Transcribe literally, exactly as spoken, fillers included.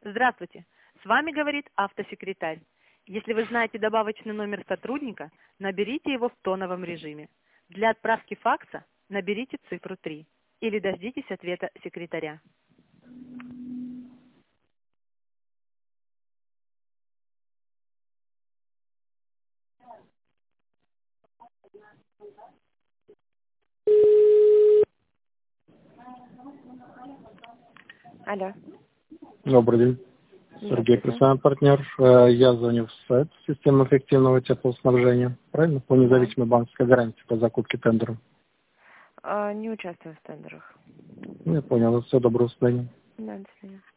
Здравствуйте, с вами говорит автосекретарь. Если вы знаете добавочный номер сотрудника, наберите его в тоновом режиме. Для отправки факса наберите цифру три или дождитесь ответа секретаря. Алло. Добрый день. Сергей, Здравствуйте. профессиональный партнер. Э, Я звоню в сайт системы эффективного теплоснабжения. Правильно? По Да. независимой банковской гарантии по закупке тендера. А, не участвую в тендерах. Ну, я понял. Все, доброго свидания. Да, до свидания.